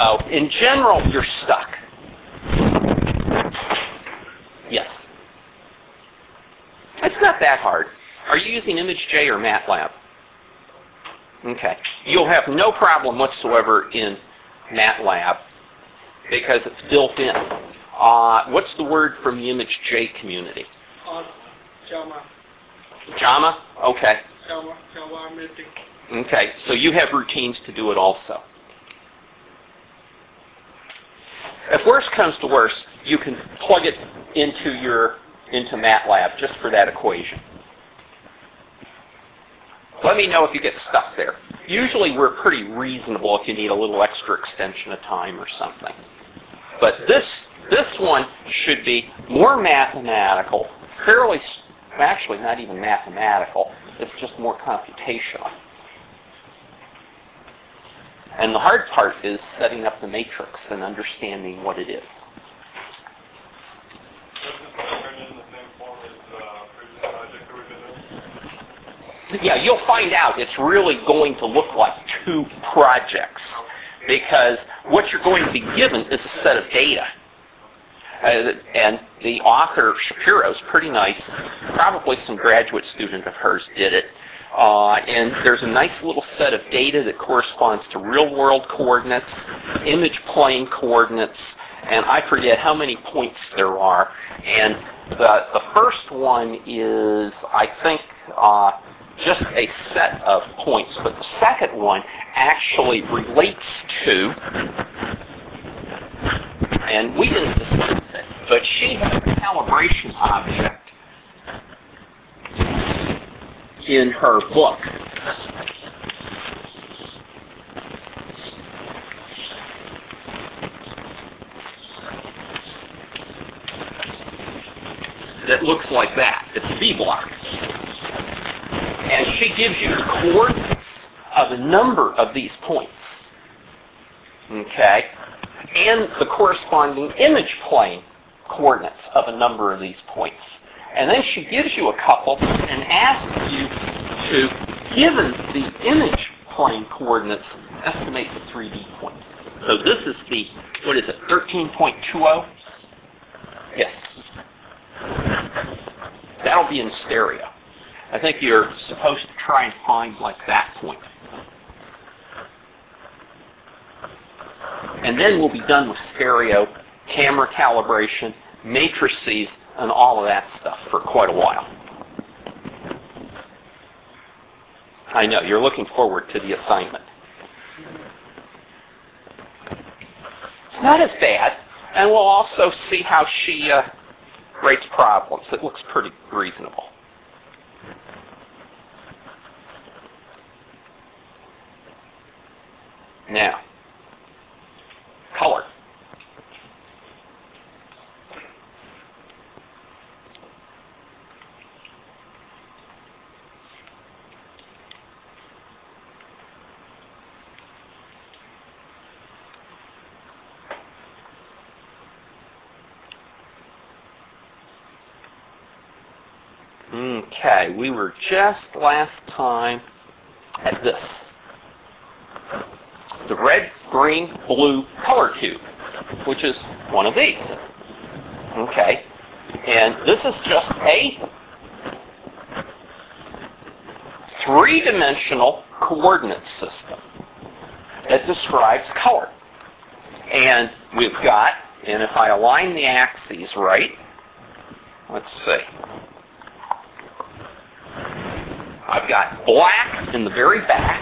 So, in general, you're stuck. Yes. It's not that hard. Are you using ImageJ or MATLAB? Okay. You'll have no problem whatsoever in MATLAB because it's built in. What's the word from the ImageJ community? Java. Java? Okay. Java meeting. Okay, so you have routines to do it also. If worse comes to worse, you can plug it into MATLAB just for that equation. Let me know if you get stuck there. Usually we're pretty reasonable if you need a little extra extension of time or something. But this one should be more mathematical, actually not even mathematical, it's just more computational. And the hard part is setting up the matrix and understanding what it is. Yeah, you'll find out it's really going to look like two projects because what you're going to be given is a set of data. And the author, Shapiro's pretty nice. Probably some graduate student of hers did it. And there's a nice little set of data that corresponds to real-world coordinates, image plane coordinates, and I forget how many points there are. And the first one is, I think, just a set of points, but the second one actually relates to, and we didn't discuss it, but she has a calibration object in her book. That looks like that. It's a B block. And she gives you the coordinates of a number of these points. Okay? And the corresponding image plane coordinates of a number of these points. And then she gives you a couple and asks you to, given the image plane coordinates, estimate the 3D points. So this is the, what is it, 13.20? Yes. That'll be in stereo. I think you're supposed to try and find like that point. And then we'll be done with stereo, camera calibration, matrices, and all of that stuff for quite a while. I know, you're looking forward to the assignment. It's not as bad, and we'll also see how she rates problems. It looks pretty reasonable. Now, color. Okay, we were just last time at this. The red, green, blue color cube, which is one of these. Okay, and this is just a three-dimensional coordinate system that describes color. And we've got, and if I align the axes right, let's see. I've got black in the very back.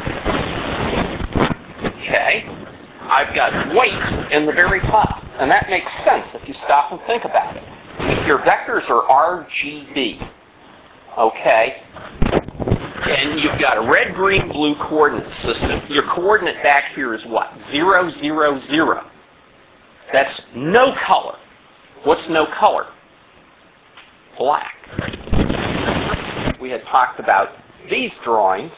Okay. I've got white in the very top. And that makes sense if you stop and think about it. If your vectors are RGB, okay, and you've got a red, green, blue coordinate system, your coordinate back here is what? 0, 0, 0. That's no color. What's no color? Black. We had talked about these drawings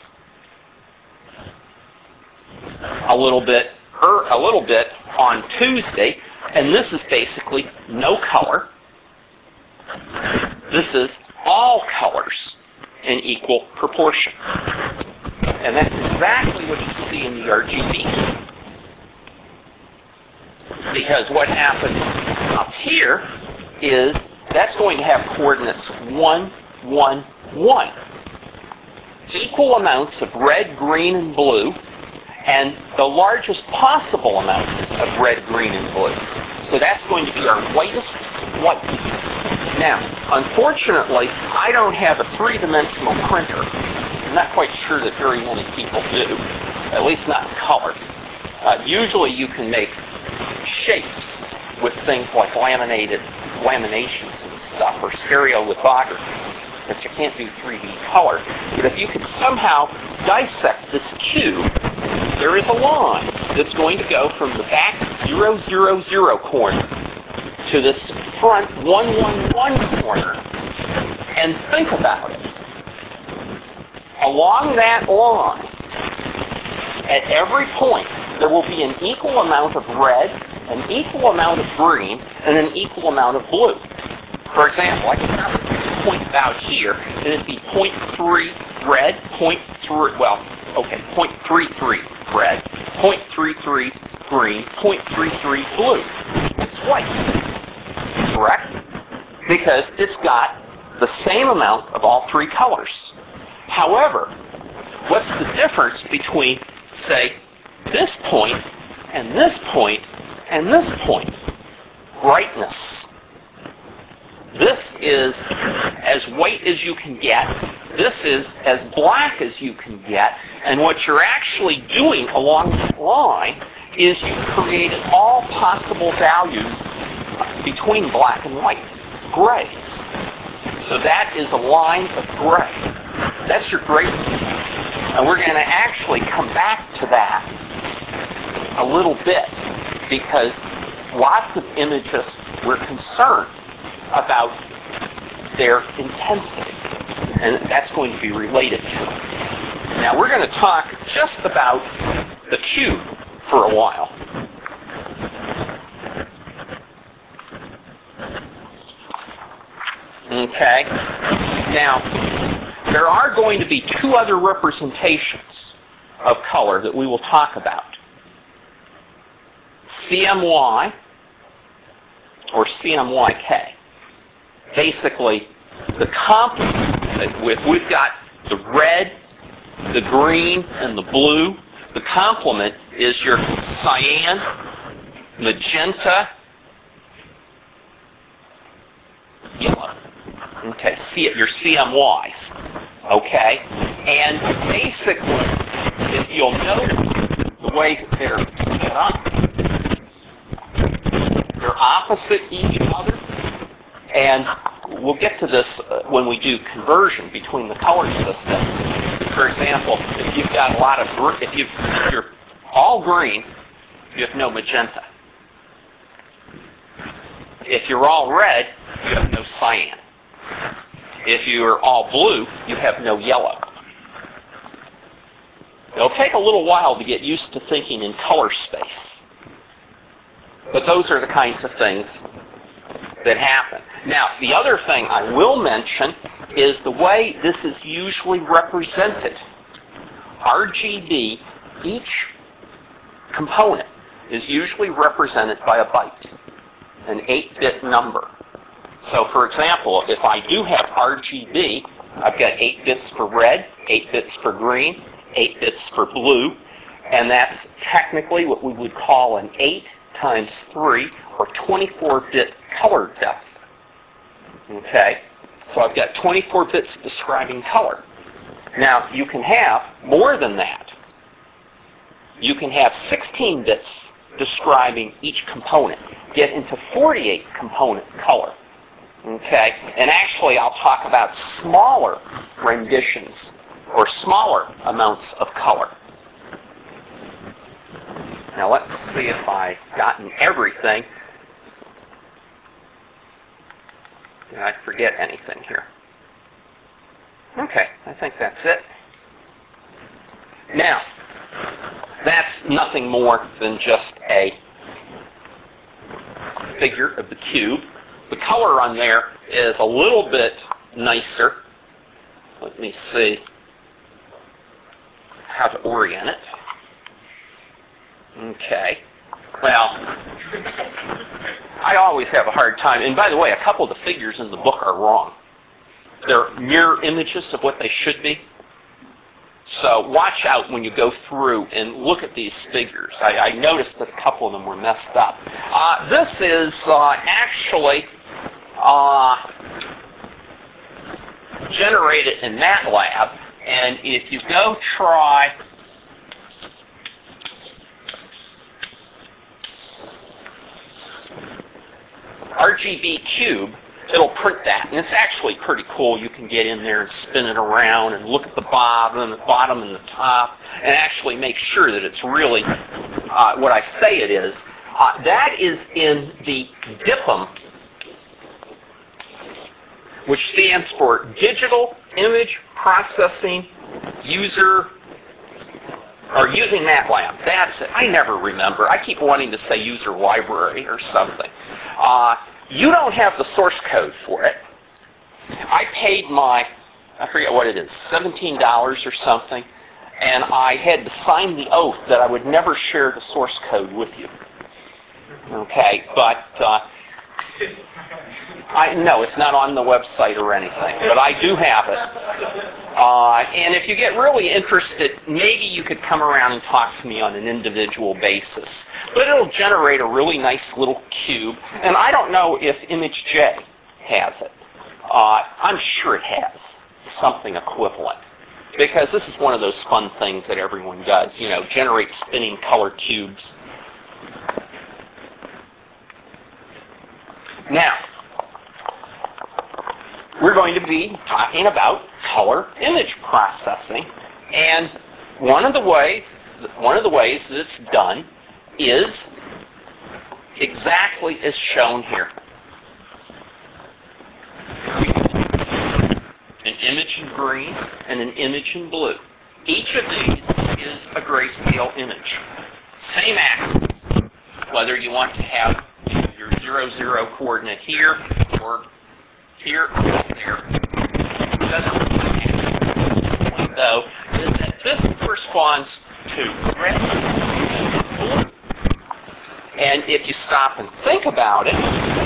a little bit on Tuesday, and this is basically no color. This is all colors in equal proportion. And that's exactly what you see in the RGB. Because what happens up here is that's going to have coordinates 1, 1, 1. Equal amounts of red, green, and blue, and the largest possible amounts of red, green, and blue. So that's going to be our whitest white. Now, unfortunately, I don't have a three-dimensional printer. I'm not quite sure that very many people do, at least not in color. Usually you can make shapes with things like laminations and stuff, or stereolithography, but you can't do 3D color. But if you could somehow dissect this cube, there is a line that's going to go from the back 0, 0, 0 corner to this front 1, 1, 1 corner. And think about it. Along that line, at every point, there will be an equal amount of red, an equal amount of green, and an equal amount of blue. For example, I could have a point about here, and it'd be 0.3 red, 0.33 red, 0.33 green, 0.33 blue. It's white, correct? Because it's got the same amount of all three colors. However, what's the difference between, say, this point and this point and this point? Brightness. This is as white as you can get. This is as black as you can get. And what you're actually doing along that line is you've created all possible values between black and white, grays. So that is a line of gray. That's your gray. And we're going to actually come back to that a little bit, because lots of images we're concerned about their intensity, and that's going to be related to it. Now we're going to talk just about the cube for a while. Okay. Now, there are going to be two other representations of color that we will talk about. CMY or CMYK. Basically, the complement, we've got the red, the green, and the blue. The complement is your cyan, magenta, yellow. Okay, your CMYs. Okay, and basically, if you'll notice the way they're set up, they're opposite each other, and we'll get to this when we do conversion between the color systems. For example, if you've got a lot of, if you're all green, you have no magenta. If you're all red, you have no cyan. If you're all blue, you have no yellow. It'll take a little while to get used to thinking in color space. But those are the kinds of things that happen. Now, the other thing I will mention is the way this is usually represented. RGB, each component is usually represented by a byte, an 8-bit number. So, for example, if I do have RGB, I've got 8 bits for red, 8 bits for green, 8 bits for blue, and that's technically what we would call an 8 times 3 or 24-bit color depth. Okay? So I've got 24 bits describing color. Now, you can have more than that. You can have 16 bits describing each component. Get into 48 component color. Okay? And actually, I'll talk about smaller renditions or smaller amounts of color. Now, let's see if I've gotten everything. Did I forget anything here? Okay, I think that's it. Now, that's nothing more than just a figure of the cube. The color on there is a little bit nicer. Let me see how to orient it. Okay. Well, I always have a hard time. And by the way, a couple of the figures in the book are wrong. They're mirror images of what they should be. So watch out when you go through and look at these figures. I noticed that a couple of them were messed up. This is actually generated in MATLAB, and if you go try RGB cube, it'll print that, and it's actually pretty cool. You can get in there and spin it around and look at the bottom and the top, and actually make sure that it's really what I say it is. That is in the DIPUM, which stands for Digital Image Processing Using MATLAB. That's it. I never remember. I keep wanting to say user library or something. You don't have the source code for it. I paid I forget what it is, $17 or something, and I had to sign the oath that I would never share the source code with you. Okay, but no, it's not on the website or anything, but I do have it. And if you get really interested, maybe you could come around and talk to me on an individual basis. But it'll generate a really nice little cube, and I don't know if ImageJ has it. I'm sure it has something equivalent, because this is one of those fun things that everyone does, generate spinning color cubes. Now, we're going to be talking about color image processing, and one of the ways that it's done is exactly as shown here. An image in green and an image in blue. Each of these is a grayscale image. Same axis, whether you want to have your 0, 0 coordinate here or here or there. It doesn't matter. Though, is that this corresponds to red and blue. And if you stop and think about it,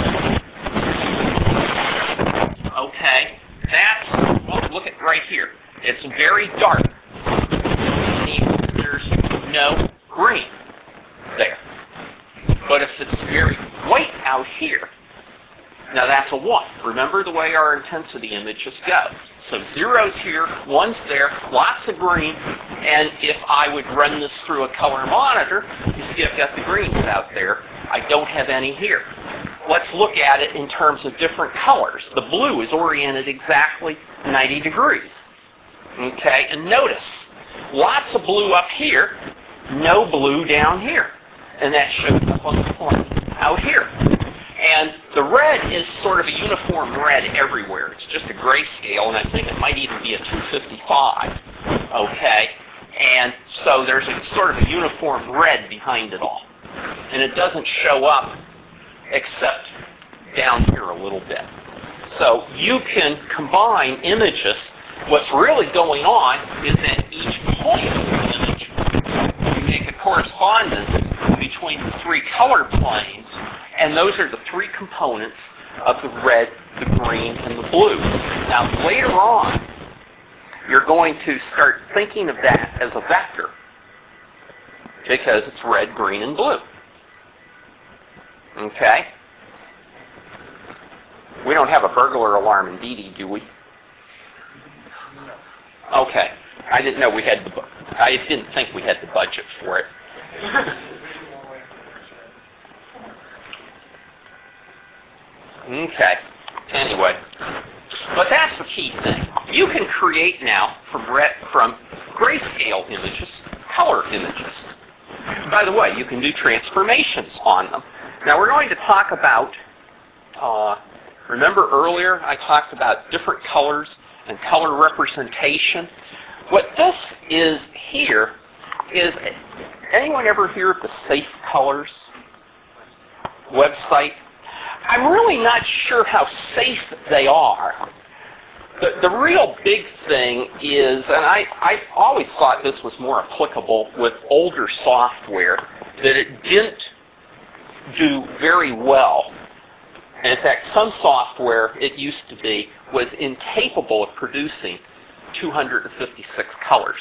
okay, look at right here. It's very dark. There's no green there. But if it's very white out here, now that's a 1. Remember the way our intensity images go. So 0's here, 1's there, lots of green, and if I would run this through a color monitor, you see I've got the greens out there. I don't have any here. Let's look at it in terms of different colors. The blue is oriented exactly 90 degrees. Okay, and notice, lots of blue up here, no blue down here. And that shows up on the plane out here. And the red is sort of a uniform red everywhere. It's just a grayscale, and I think it might even be a 255. Okay? And so there's a sort of a uniform red behind it all. And it doesn't show up except down here a little bit. So you can combine images. What's really going on is that each point of the image, you make a correspondence between the 3 color planes, and those are the 3 components of the red, the green, and the blue. Now, later on, you're going to start thinking of that as a vector, because it's red, green, and blue. Okay? We don't have a burglar alarm in Dee Dee, do we? Okay. I didn't know we had I didn't think we had the budget for it. Okay. Anyway, but that's the key thing. You can create now from grayscale images, color images. By the way, you can do transformations on them. Now we're going to talk about, remember earlier I talked about different colors and color representation? What this is here is, anyone ever hear of the Safe Colors website? I'm really not sure how safe they are. The real big thing is, and I always thought this was more applicable with older software, that it didn't do very well. And in fact, some software, it used to be, was incapable of producing 256 colors.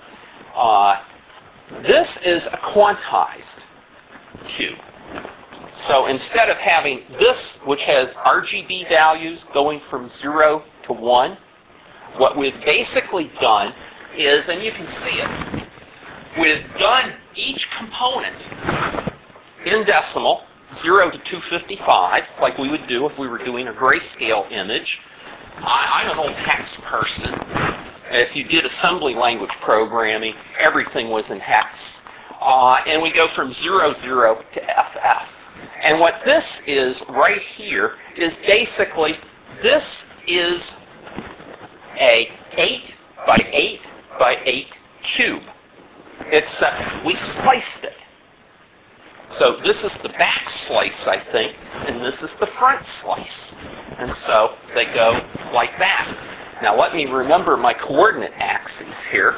This is a quantized cube. So instead of having this, which has RGB values going from 0 to 1, what we've basically done is, and you can see it, we've done each component in decimal, 0 to 255, like we would do if we were doing a grayscale image. I'm an old hex person. If you did assembly language programming, everything was in hex. And we go from 00 to FF. And what this is right here is basically, this is a 8 by 8 by 8 cube, except we sliced it. So this is the back slice, I think, and this is the front slice. And so they go like that. Now let me remember my coordinate axes here,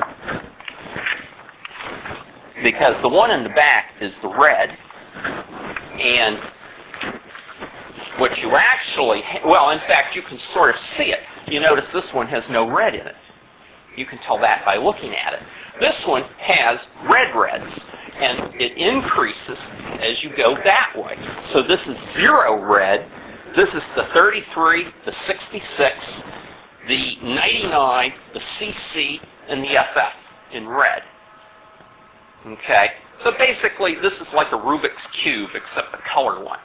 because the one in the back is the red, and what you actually, well, in fact, you can sort of see it. You notice this one has no red in it. You can tell that by looking at it. This one has reds, and it increases as you go that way. So this is 0 red, this is the 33, the 66, the 99, the CC, and the FF in red. Okay? So basically, this is like a Rubik's Cube, except the color one.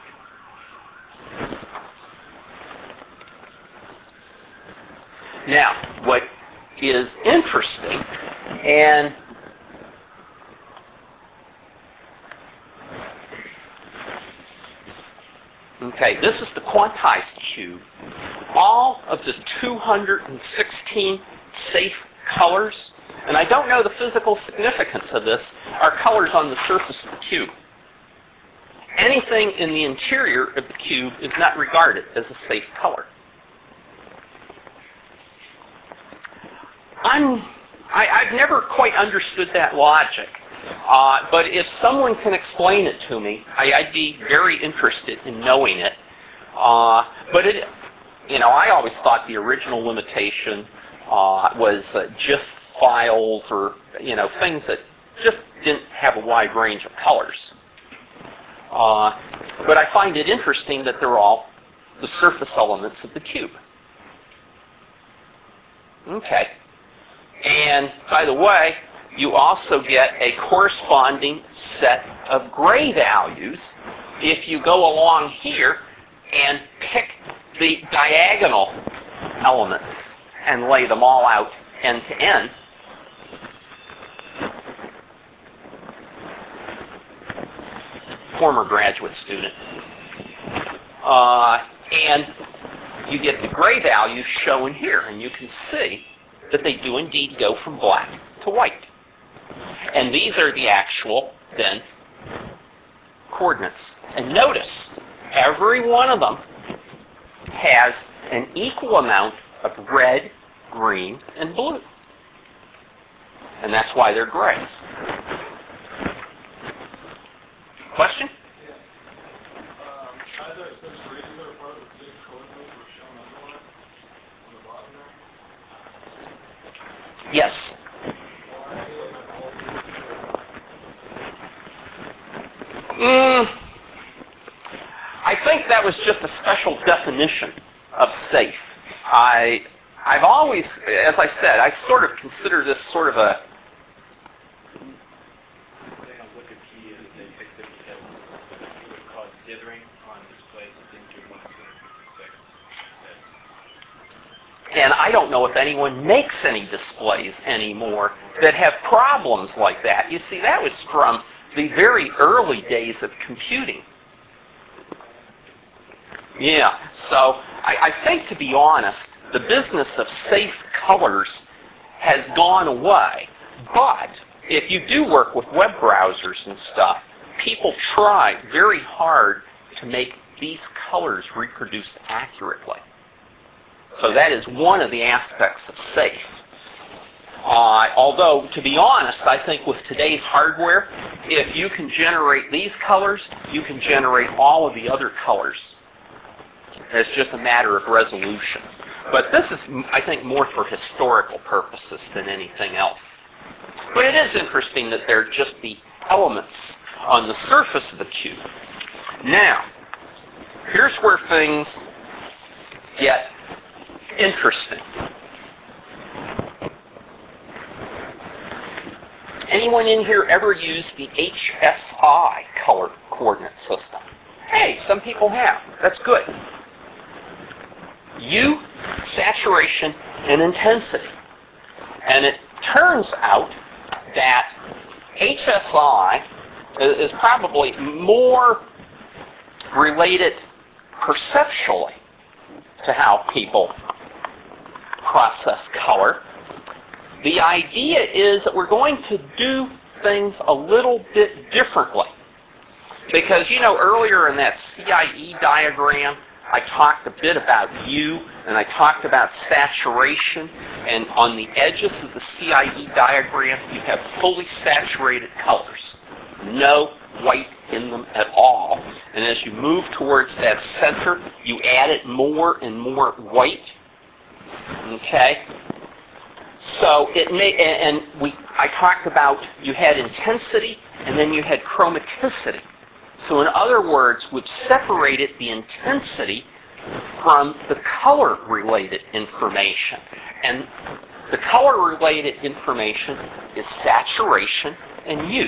Now, what is interesting, and okay, this is the quantized cube. All of the 216 safe colors, and I don't know the physical significance of this, are colors on the surface of the cube. Anything in the interior of the cube is not regarded as a safe color. I've never quite understood that logic, but if someone can explain it to me, I'd be very interested in knowing it. But it, I always thought the original limitation was GIF files or things that just didn't have a wide range of colors. But I find it interesting that they're all the surface elements of the cube. Okay. And by the way, you also get a corresponding set of gray values if you go along here and pick the diagonal elements and lay them all out end to end. Former graduate student. And you get the gray values shown here, and you can see that they do indeed go from black to white. And these are the actual, then, coordinates. And notice, every one of them has an equal amount of red, green, and blue. And that's why they're grays. Question? Yes. I think that was just a special definition of safe. I've always, as I said, I sort of consider this sort of a and I don't know if anyone makes any displays anymore that have problems like that. You see, that was from the very early days of computing. Yeah, so I think, to be honest, the business of safe colors has gone away. But if you do work with web browsers and stuff, people try very hard to make these colors reproduce accurately. So that is one of the aspects of safe. Although, to be honest, I think with today's hardware, if you can generate these colors, you can generate all of the other colors. It's just a matter of resolution. But this is, I think, more for historical purposes than anything else. But it is interesting that they're just the elements on the surface of the cube. Now, here's where things get interesting. Anyone in here ever used the HSI color coordinate system? Hey, some people have. That's good. U, saturation, and intensity. And it turns out that HSI is probably more related perceptually to how people process color. The idea is that we're going to do things a little bit differently. Because, earlier in that CIE diagram, I talked a bit about U, and I talked about saturation, and on the edges of the CIE diagram, you have fully saturated colors. No white in them at all. And as you move towards that center, you added more and more white. Okay? So I talked about you had intensity, and then you had chromaticity. So in other words, we've separated the intensity from the color-related information. And the color-related information is saturation and U.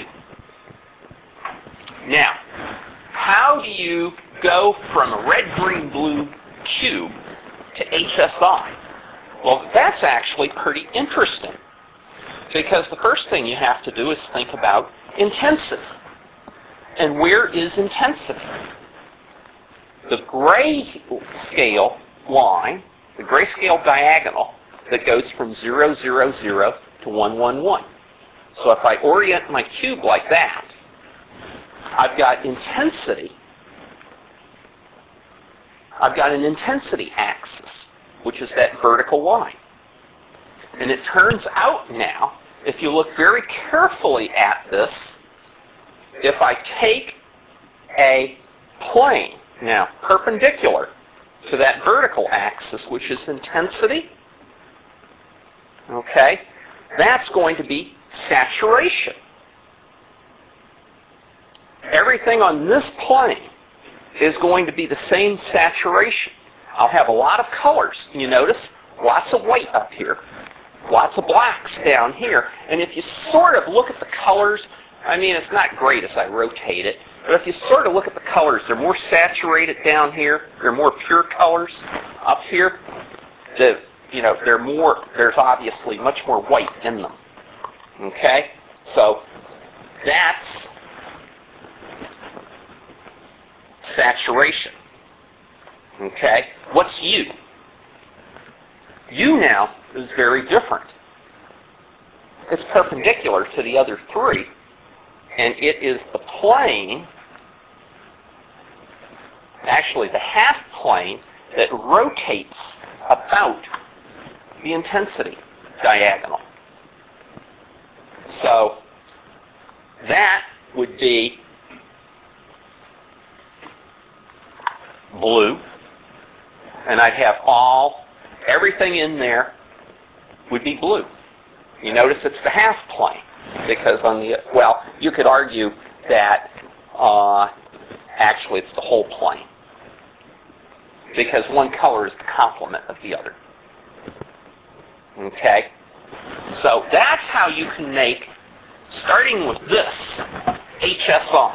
Now, how do you go from a red, green, blue cube to HSI? Well, that's actually pretty interesting, because the first thing you have to do is think about intensity. And where is intensity? The grayscale line, the grayscale diagonal that goes from 0, 0, 0 to 1, 1, 1. So if I orient my cube like that, I've got intensity. I've got an intensity axis, which is that vertical line. And it turns out now, if you look very carefully at this, if I take a plane, now perpendicular to that vertical axis, which is intensity, okay, that's going to be saturation. Everything on this plane is going to be the same saturation. I'll have a lot of colors. You notice lots of white up here, lots of blacks down here. And if you sort of look at the colors, it's not great as I rotate it, but if you sort of look at the colors, they're more saturated down here. They're more pure colors up here. There's obviously much more white in them. Okay? So that's saturation. Okay? What's U? U now is very different. It's perpendicular to the other three, and it is the plane, actually the half plane, that rotates about the intensity diagonal. So that would be blue, and I'd have everything in there would be blue. You notice it's the half plane, because you could argue that actually it's the whole plane, because one color is the complement of the other. Okay? So that's how you can make, starting with this, HSI,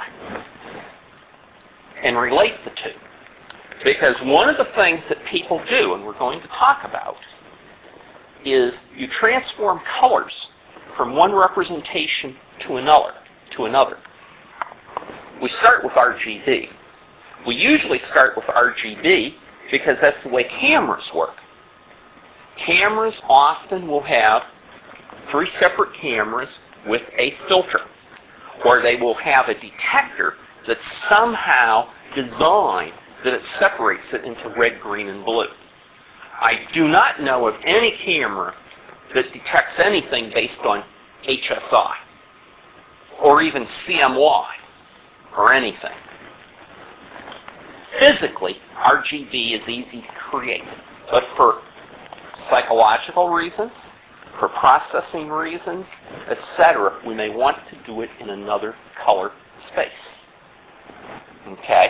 and relate the two. Because one of the things that people do, and we're going to talk about, is you transform colors from one representation to another. We start with RGB. We usually start with RGB because that's the way cameras work. Cameras often will have 3 separate cameras with a filter, or they will have a detector that's somehow designed that it separates it into red, green, and blue. I do not know of any camera that detects anything based on HSI or even CMY or anything. Physically, RGB is easy to create, but for psychological reasons, for processing reasons, etc., we may want to do it in another color space. Okay?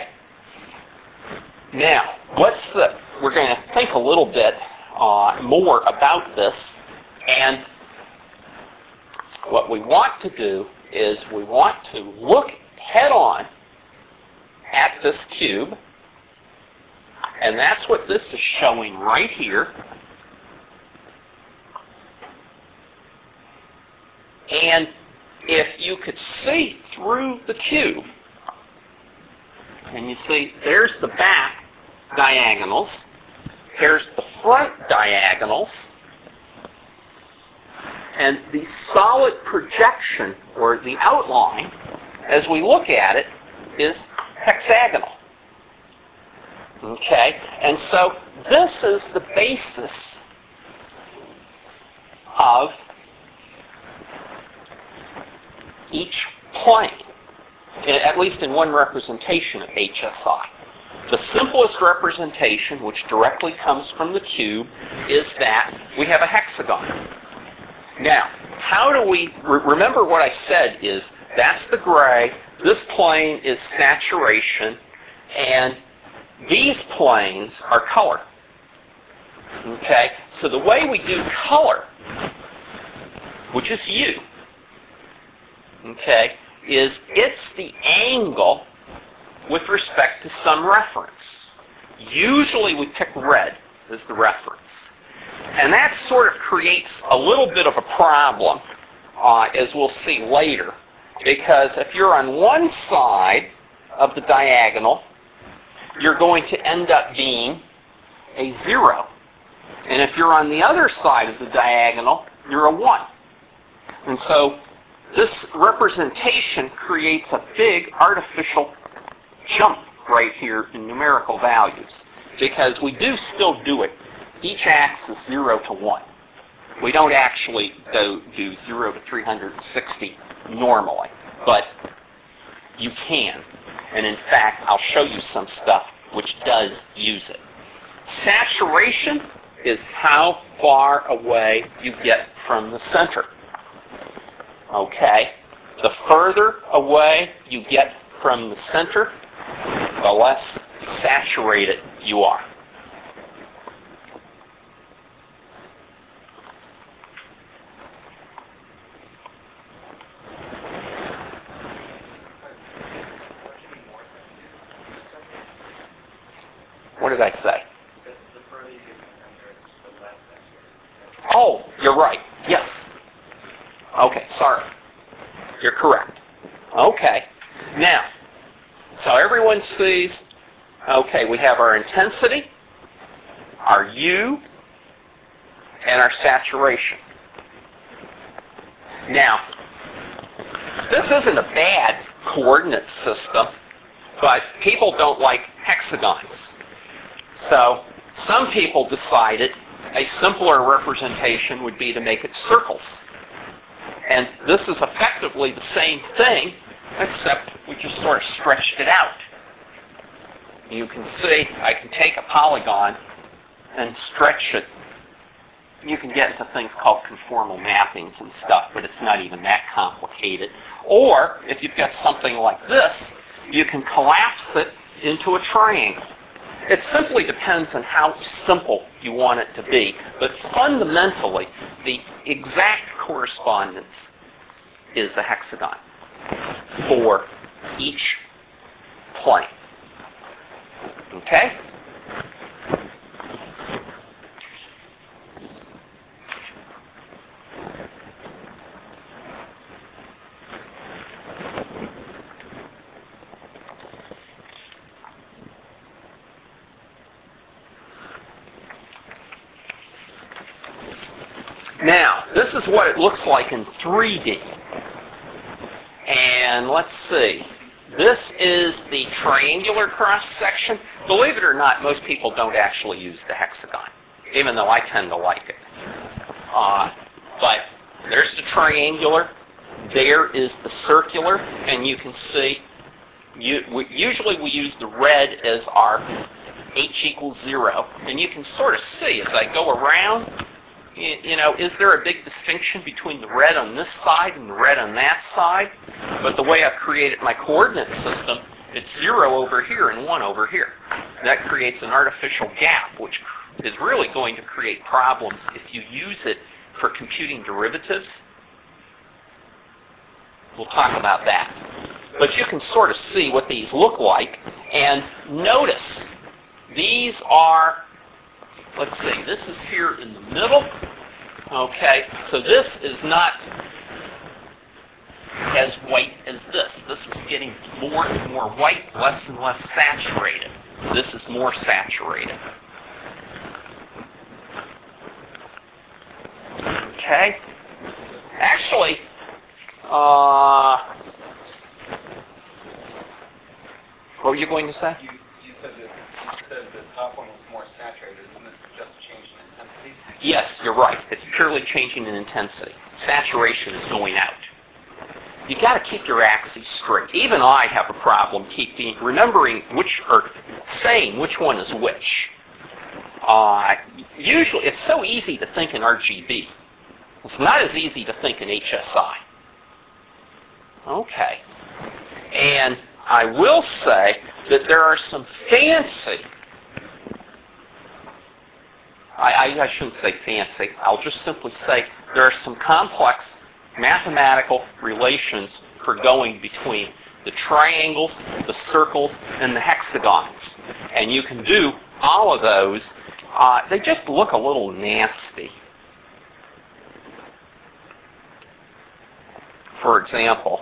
Now, we're going to think a little bit more about this, and what we want to do is we want to look head-on at this cube, and that's what this is showing right here. And if you could see through the cube, and you see there's the back diagonals, here's the front diagonals, and the solid projection, or the outline, as we look at it, is hexagonal. Okay? And so this is the basis of each plane, at least in one representation of HSI. The simplest representation, which directly comes from the cube, is that we have a hexagon. Now, how do we, remember what I said is, that's the gray, this plane is saturation, and these planes are color. Okay? So the way we do color, which is U, okay, is it's the angle with respect to some reference. Usually we pick red as the reference. And that sort of creates a little bit of a problem, as we'll see later, because if you're on one side of the diagonal, you're going to end up being a 0. And if you're on the other side of the diagonal, you're a 1. And so this representation creates a big artificial jump right here in numerical values, because we do still do it. Each axis 0 to 1. We don't actually do 0 to 360 normally, but you can. And in fact, I'll show you some stuff which does use it. Saturation is how far away you get from the center. Okay? The further away you get from the center, the less saturated you are. What did I say? Oh, you're right. Yes. Okay, sorry. You're correct. Okay. Now, so everyone sees, okay, we have our intensity, our U, and our saturation. Now, this isn't a bad coordinate system, but people don't like hexagons. So some people decided a simpler representation would be to make it circles. And this is effectively the same thing, except we just sort of stretched it out. You can see I can take a polygon and stretch it. You can get into things called conformal mappings and stuff, but it's not even that complicated. Or, if you've got something like this, you can collapse it into a triangle. It simply depends on how simple you want it to be. But fundamentally, the exact correspondence is the hexagon for each plane. Okay? Now, this is what it looks like in 3D. And let's see. This is the triangular cross-section. Believe it or not, most people don't actually use the hexagon, even though I tend to like it. But there's the triangular, there is the circular, and you can see, usually we use the red as our H equals 0, and you can sort of see as I go around, is there a big distinction between the red on this side and the red on that side? But the way I've created my coordinate system, it's 0 over here and 1 over here. That creates an artificial gap, which is really going to create problems if you use it for computing derivatives. We'll talk about that. But you can sort of see what these look like, and notice these are, let's see, this is here in the middle. Okay, so this is not as white as this. This is getting more and more white, less and less saturated. This is more saturated. Okay, actually, what were you going to say? You said the top one was more saturated. Isn't it just a change in intensity? Yes, you're right. It's purely changing in intensity. Saturation is going out. You got to keep your axes straight. Even I have a problem remembering saying which one is which. Usually, it's so easy to think in RGB. It's not as easy to think in HSI. Okay. And I will say that there are some fancy, I shouldn't say fancy, I'll just simply say there are some complex mathematical relations for going between the triangles, the circles, and the hexagons. And you can do all of those. They just look a little nasty. For example,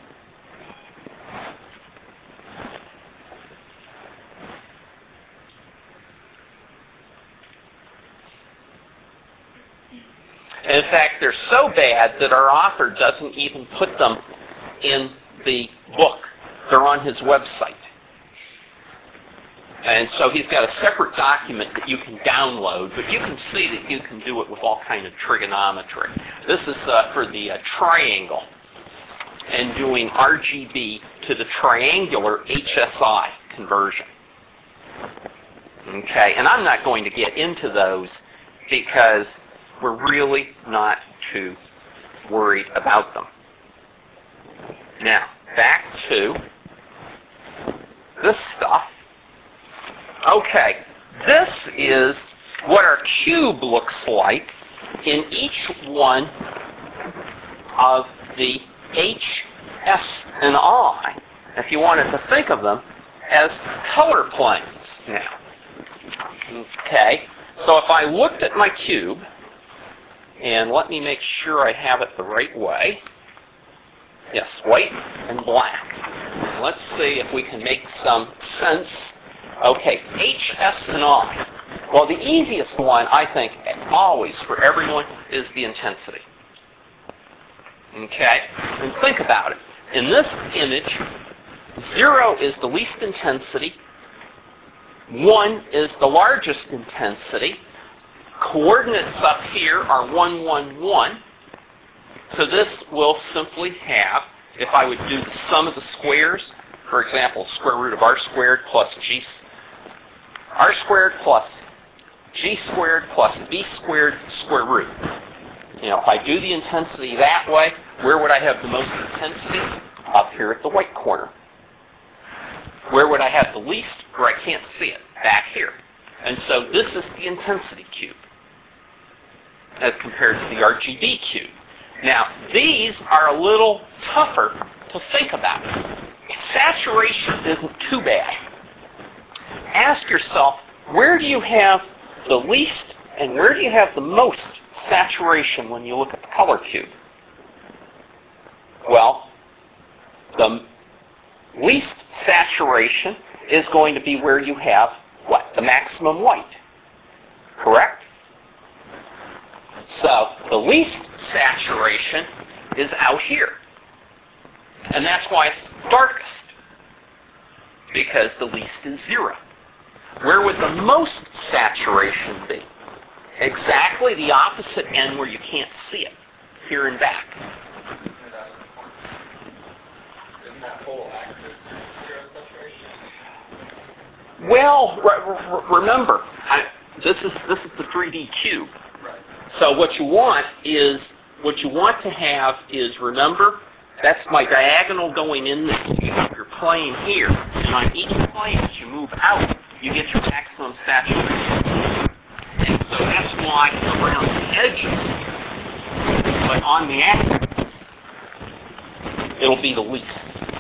in fact, they're so bad that our author doesn't even put them in the book. They're on his website. And so he's got a separate document that you can download, but you can see that you can do it with all kind of trigonometry. This is for the triangle and doing RGB to the triangular HSI conversion. Okay, and I'm not going to get into those because we're really not too worried about them. Now, back to this stuff. Okay, this is what our cube looks like in each one of the H, S, and I, if you wanted to think of them as color planes now. Okay, so if I looked at my cube, and let me make sure I have it the right way. Yes, white and black. Let's see if we can make some sense. Okay, H, S, and I. Well, the easiest one, I think, always for everyone is the intensity. Okay? And think about it. In this image, 0 is the least intensity, 1 is the largest intensity, coordinates up here are 1, 1, 1. So this will simply have, if I would do the sum of the squares, for example, square root of r squared plus r squared plus g squared plus b squared square root. If I do the intensity that way, where would I have the most intensity? Up here at the white corner. Where would I have the least? Where I can't see it, back here. And so this is the intensity cube as compared to the RGB cube. Now, these are a little tougher to think about. Saturation isn't too bad. Ask yourself, where do you have the least and where do you have the most saturation when you look at the color cube? Well, the least saturation is going to be where you have, what? The maximum white. Correct? So, the least saturation is out here. And that's why it's darkest. Because the least is 0. Where would the most saturation be? Exactly the opposite end where you can't see it. here and back. Isn't that whole axis zero saturation? Well, remember, this is the 3D cube. Right. So what you want to have is, remember, that's my diagonal going in this cube. You're playing here, and on each plane as you move out, you get your maximum saturation. And so that's why around the edges, but on the axis, it'll be the least.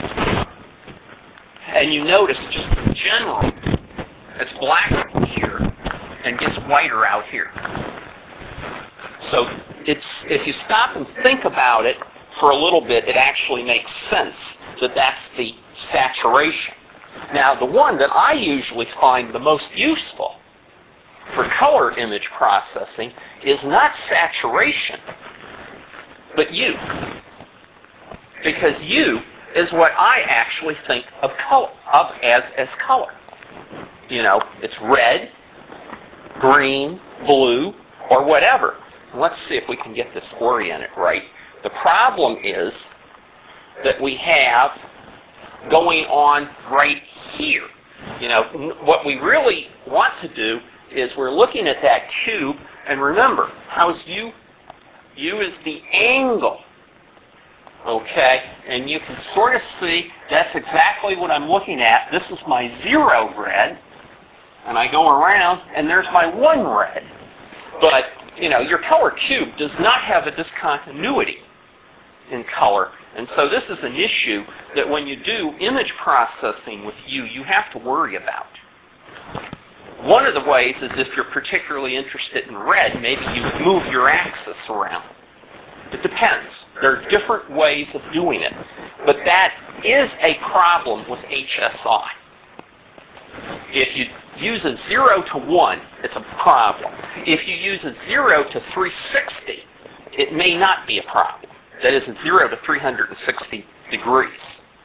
And you notice, just in general, it's blacker here and gets whiter out here. So if you stop and think about it for a little bit, it actually makes sense that that's the saturation. Now, the one that I usually find the most useful for color image processing is not saturation, but hue. Because hue is what I actually think of color as color. You know, it's red, green, blue, or whatever. Let's see if we can get this oriented right. The problem is that we have going on right here. You know, what we really want to do is we're looking at that cube, and remember, how's hue? Hue is the angle. Okay, and you can sort of see that's exactly what I'm looking at. This is my 0 red, and I go around, and there's my 1 red. But, you know, your color cube does not have a discontinuity in color, and so this is an issue that when you do image processing with hue, you have to worry about. One of the ways is if you're particularly interested in red, maybe you move your axis around. It depends. There are different ways of doing it. But that is a problem with HSI. If you use a 0 to 1, it's a problem. If you use a 0 to 360, it may not be a problem. That is a 0 to 360 degrees.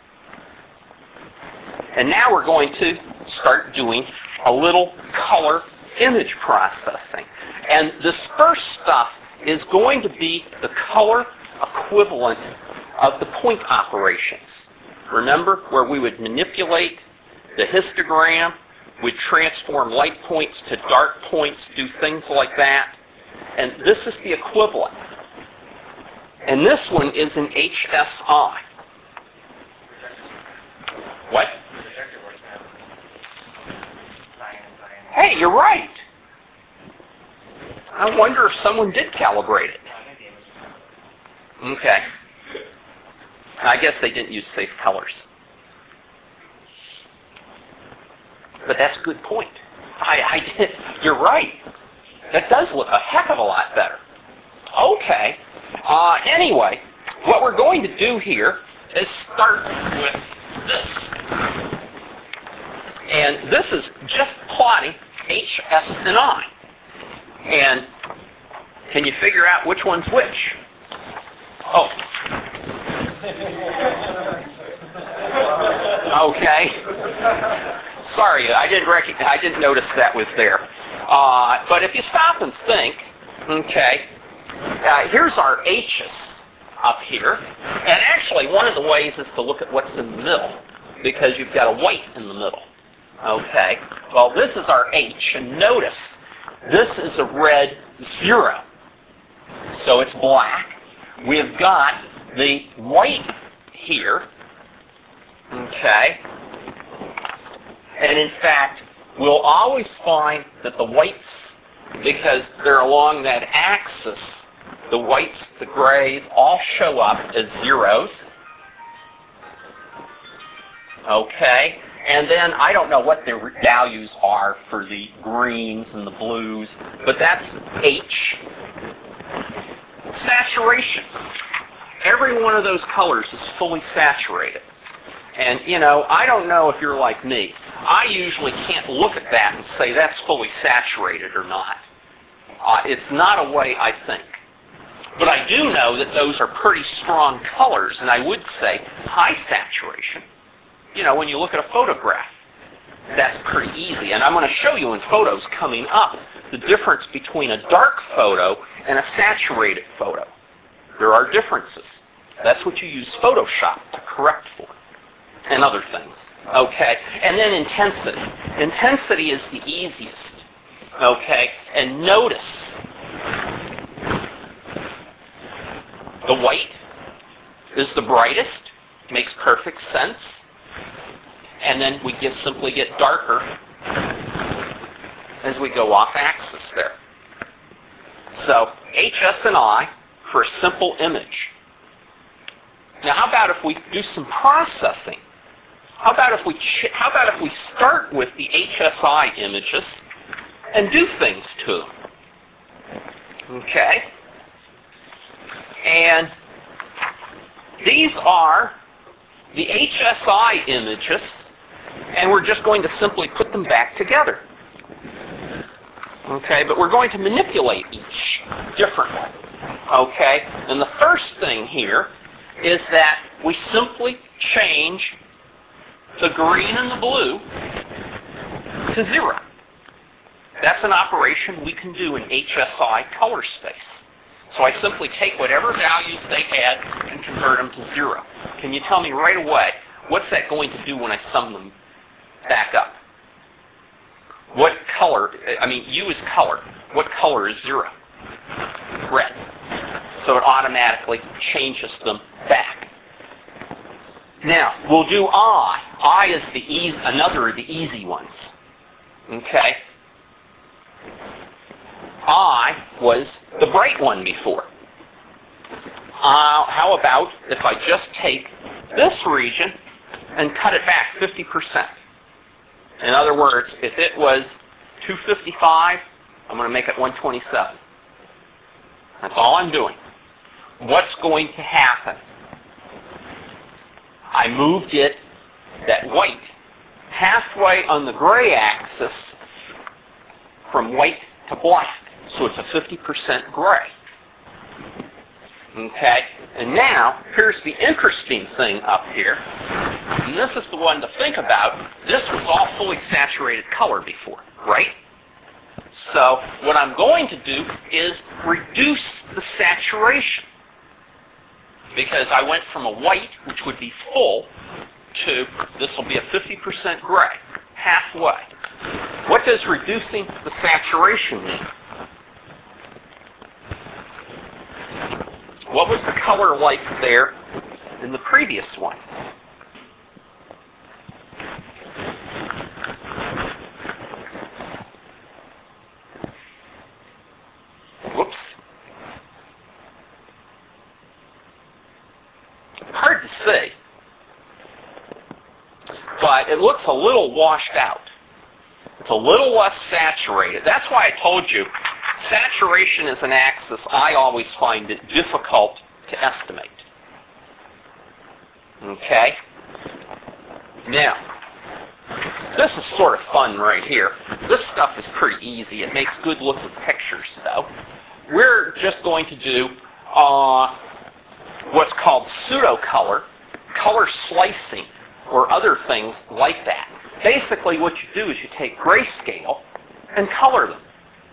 And now we're going to start doing a little color image processing. And this first stuff is going to be the color equivalent of the point operations. Remember where we would manipulate the histogram, we'd transform light points to dark points, do things like that. And this is the equivalent. And this one is an HSI. What? Hey, you're right. I wonder if someone did calibrate it. Okay. I guess they didn't use safe colors. But that's a good point. You're right. That does look a heck of a lot better. Okay. Anyway, what we're going to do here is start with this. And this is just plotting H, S, and I. And can you figure out which one's which? Oh. Okay. Sorry, I didn't notice that was there. But if you stop and think, okay, here's our H's up here. And actually, one of the ways is to look at what's in the middle, because you've got a white in the middle. Okay. Well, this is our H, and notice, this is a red 0. So it's black. We've got the white here. Okay. And in fact, we'll always find that the whites, because they're along that axis, the whites, the grays, all show up as 0s. Okay. And then I don't know what the values are for the greens and the blues, but that's H. Saturation. Every one of those colors is fully saturated. And, you know, I don't know if you're like me. I usually can't look at that and say that's fully saturated or not. It's not a way I think. But I do know that those are pretty strong colors, and I would say high saturation. You know, when you look at a photograph, that's pretty easy. And I'm going to show you in photos coming up the difference between a dark photo and a saturated photo. There are differences. That's what you use Photoshop to correct for, and other things. Okay, and then intensity. Intensity is the easiest. Okay, and notice the white is the brightest, makes perfect sense, and then we simply get darker as we go off axis there. So HS and I for a simple image. Now, how about if we do some processing? How about if we start with the HSI images and do things to them? Okay. And these are the HSI images, and we're just going to simply put them back together. Okay, but we're going to manipulate each differently. Okay, and the first thing here is that we simply change the green and the blue to 0. That's an operation we can do in HSI color space. So I simply take whatever values they had and convert them to 0. Can you tell me right away, what's that going to do when I sum them back up? What color, U is color. What color is 0? Red. So it automatically changes them back. Now, we'll do I. I is another of the easy ones. Okay? I was the bright one before. How about if I just take this region and cut it back 50%? In other words, if it was 255, I'm going to make it 127. That's all I'm doing. What's going to happen? I moved it, that white, halfway on the gray axis from white to black. So it's a 50% gray. Okay? And now, here's the interesting thing up here. And this is the one to think about. This was all fully saturated color before, right? So what I'm going to do is reduce the saturation. Because I went from a white, which would be full, to this will be a 50% gray, halfway. What does reducing the saturation mean? What was the color like there in the previous one? Whoops. Hard to see, but it looks a little washed out. It's a little less saturated. That's why I told you, saturation is an axis I always find it difficult to estimate. Okay? Now, this is sort of fun right here. This stuff is pretty easy. It makes good looking pictures, though. We're just going to do what's called pseudo-color, color slicing, or other things like that. Basically, what you do is you take grayscale and color them.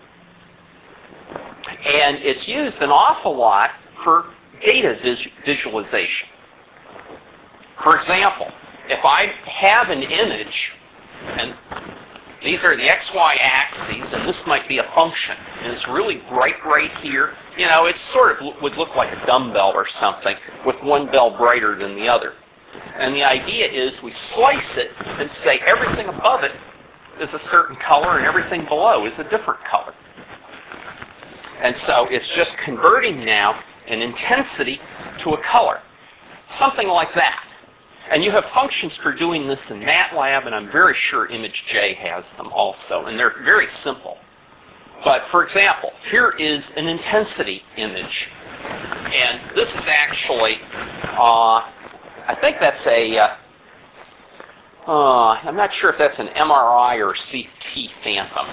And it's used an awful lot for data visualization. For example, if I have an image, and these are the XY axes, and this might be a function, and it's really bright right here, it sort of would look like a dumbbell or something, with one bell brighter than the other. And the idea is we slice it and say everything above it is a certain color and everything below is a different color. And so it's just converting now an intensity to a color. Something like that. And you have functions for doing this in MATLAB, and I'm very sure ImageJ has them also, and they're very simple. But for example, here is an intensity image. And this is actually, I think that's I'm not sure if that's an MRI or CT phantom.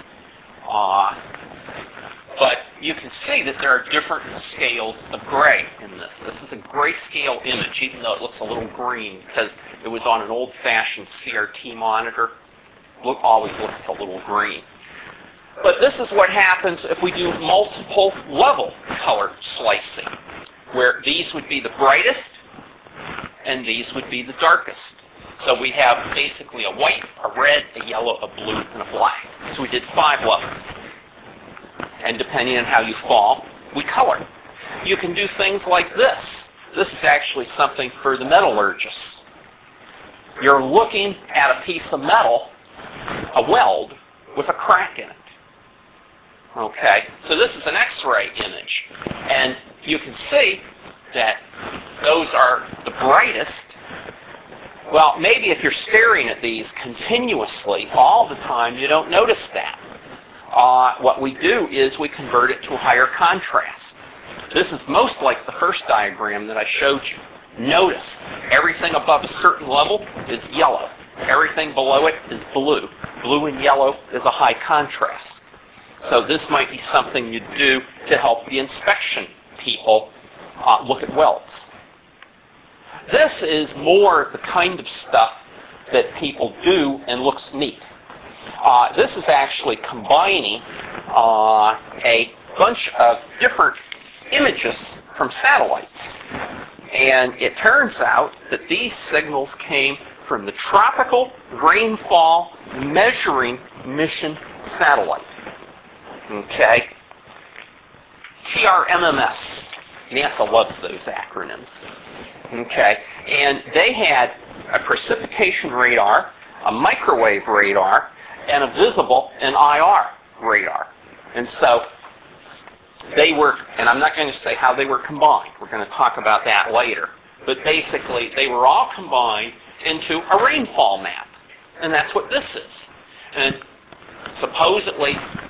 But you can see that there are different scales of gray in this. This is a grayscale image, even though it looks a little green, because it was on an old-fashioned CRT monitor. Always looks a little green. But this is what happens if we do multiple level color slicing. where these would be the brightest and these would be the darkest. So we have basically a white, a red, a yellow, a blue, and a black. So we did 5 levels. And depending on how you fall, we color. You can do things like this. This is actually something for the metallurgist. You're looking at a piece of metal, a weld, with a crack in it. Okay, so this is an X-ray image. And you can see that those are the brightest. Well, maybe if you're staring at these continuously all the time, you don't notice that. What we do is we convert it to a higher contrast. This is most like the first diagram that I showed you. Notice, everything above a certain level is yellow. Everything below it is blue. Blue and yellow is a high contrast. So this might be something you do to help the inspection people look at welds. This is more the kind of stuff that people do and looks neat. This is actually combining a bunch of different images from satellites. And it turns out that these signals came from the Tropical Rainfall Measuring Mission satellite. Okay? TRMMS. NASA loves those acronyms. Okay? And they had a precipitation radar, a microwave radar, and a visible and IR radar. And so they were, and I'm not going to say how they were combined. We're going to talk about that later. But basically, they were all combined into a rainfall map. And that's what this is. And supposedly,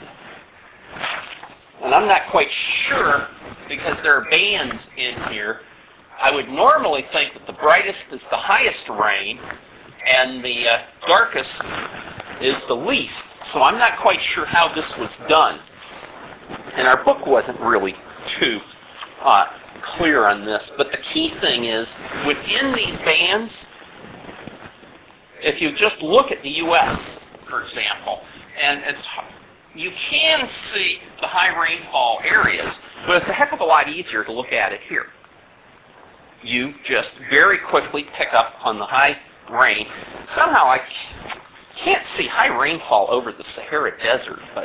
and I'm not quite sure because there are bands in here, I would normally think that the brightest is the highest rain and the darkest is the least. So I'm not quite sure how this was done. And our book wasn't really too clear on this. But the key thing is, within these bands, if you just look at the U.S., for example, and you can see the high rainfall areas, but it's a heck of a lot easier to look at it here. You just very quickly pick up on the high rain. Somehow I can't see high rainfall over the Sahara Desert, but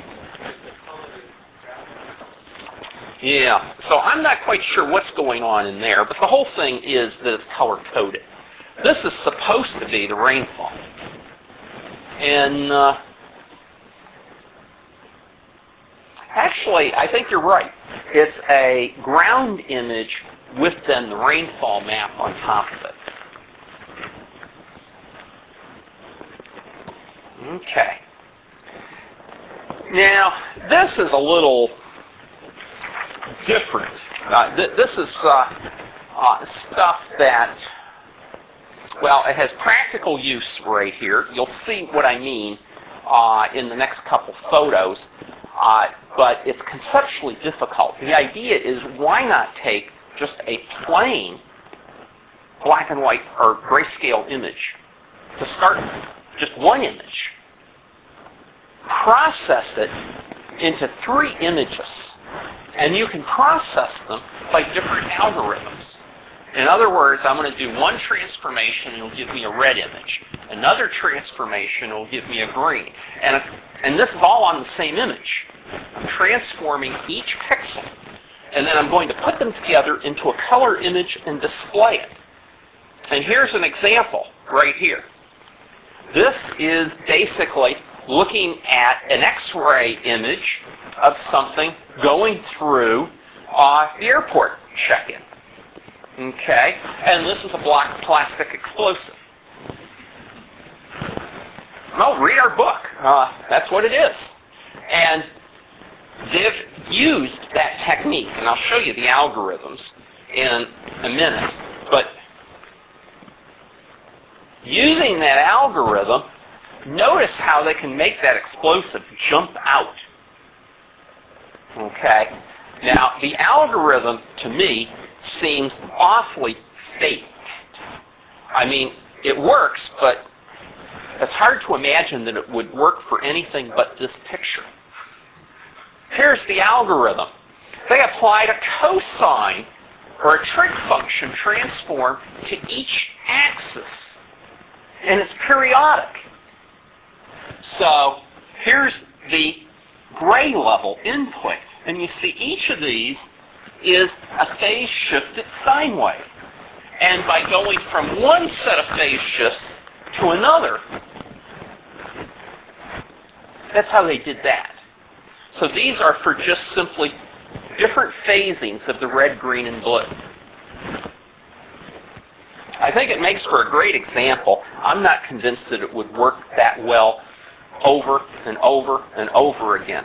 yeah, so I'm not quite sure what's going on in there, but the whole thing is that it's color-coded. This is supposed to be the rainfall. And actually, I think you're right. It's a ground image with then the rainfall map on top of it. Okay. Now, this is a little different. This is stuff that, well, it has practical use right here. You'll see what I mean in the next couple photos, but it's conceptually difficult. The idea is, why not take just a plain black and white or grayscale image to start with, just one image, process it into 3 images, and you can process them by different algorithms. In other words, I'm going to do one transformation and it'll give me a red image. Another transformation will give me a green. And this is all on the same image. I'm transforming each pixel, and then I'm going to put them together into a color image and display it. And here's an example right here. This is basically looking at an X-ray image of something going through the airport check-in. Okay? And this is a black plastic explosive. Well, read our book. That's what it is. And they've used that technique, and I'll show you the algorithms in a minute. But using that algorithm, notice how they can make that explosive jump out. Okay? Now, the algorithm, to me, seems awfully fake. I mean, it works, but it's hard to imagine that it would work for anything but this picture. Here's the algorithm. They applied a cosine or a trig function transform to each axis. And it's periodic. So here's the gray level input. And you see each of these is a phase shifted sine wave. And by going from one set of phase shifts to another, that's how they did that. So these are for just simply different phasings of the red, green, and blue. I think it makes for a great example. I'm not convinced that it would work that well over and over and over again.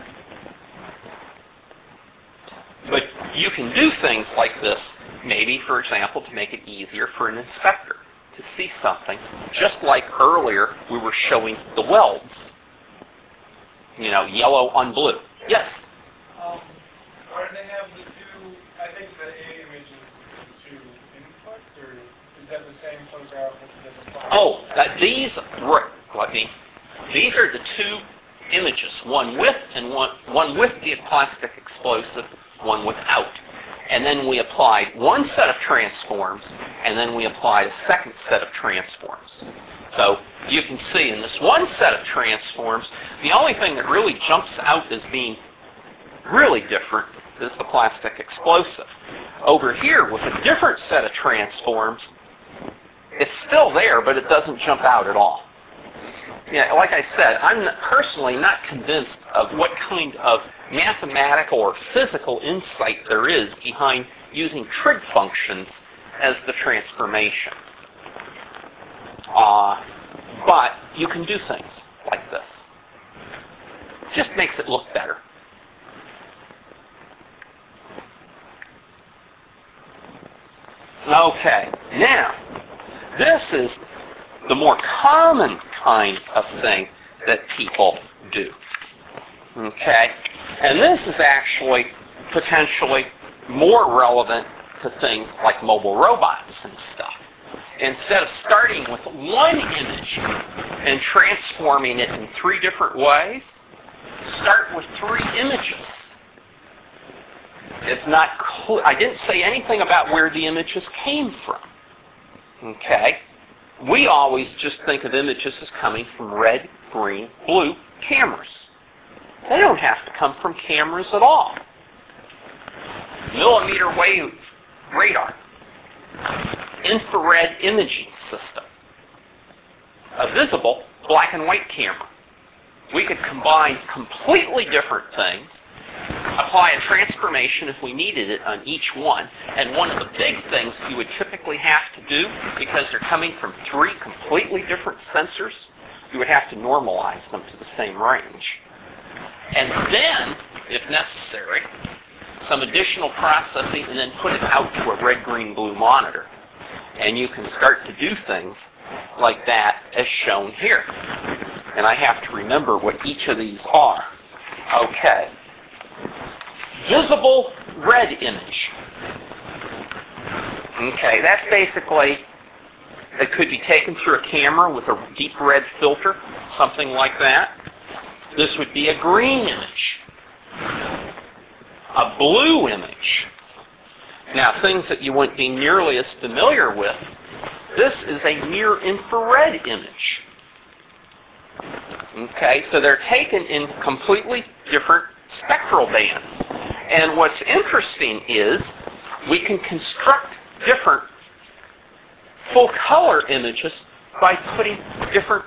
But you can do things like this, maybe, for example, to make it easier for an inspector to see something, just like earlier we were showing the welds. You know, yellow on blue. Yes? Why do they have the two, I think the A image is two inputs, or is that the same photograph with the different plots? Oh, these are the two images, one with and one with the plastic explosive, one without. And then we applied one set of transforms, and then we applied a second set of transforms. So you can see in this one set of transforms, the only thing that really jumps out as being really different is the plastic explosive. Over here, with a different set of transforms, it's still there, but it doesn't jump out at all. Yeah, like I said, I'm personally not convinced of what kind of mathematical or physical insight there is behind using trig functions as the transformation. But you can do things like this. It just makes it look better. Okay, now, this is the more common kind of thing that people do. Okay? And this is actually potentially more relevant to things like mobile robots and stuff. Instead of starting with one image and transforming it in three different ways, start with three images. It's not clear. I didn't say anything about where the images came from. Okay? We always just think of images as coming from red, green, blue cameras. They don't have to come from cameras at all. Millimeter wave radar, infrared imaging system, a visible black and white camera. We could combine completely different things, apply a transformation if we needed it on each one, and one of the big things you would typically have to do, because they're coming from three completely different sensors, you would have to normalize them to the same range. And then, if necessary, some additional processing, and then put it out to a red, green, blue monitor. And you can start to do things like that as shown here. And I have to remember what each of these are. Okay. Visible red image. Okay, that's basically, it could be taken through a camera with a deep red filter, something like that. This would be a green image. A blue image. Now, things that you wouldn't be nearly as familiar with, this is a near-infrared image. Okay, so they're taken in completely different spectral bands. And what's interesting is we can construct different full-color images by putting different